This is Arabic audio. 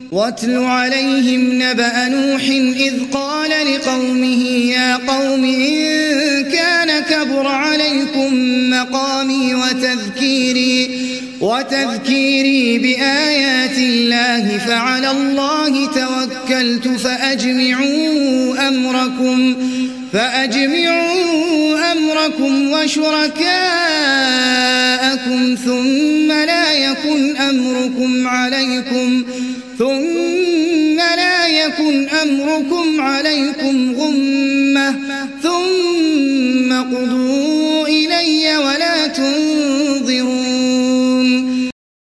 واتل عليهم نبأ نوح إذ قال لقومه يا قوم إن كان كبر عليكم مقامي وتذكيري بآيات الله فعلى الله توكلت فأجمعوا أمركم وشركاءكم ثم لا يكن أمركم غمة ثم قضوا إلي ولا تنظرون.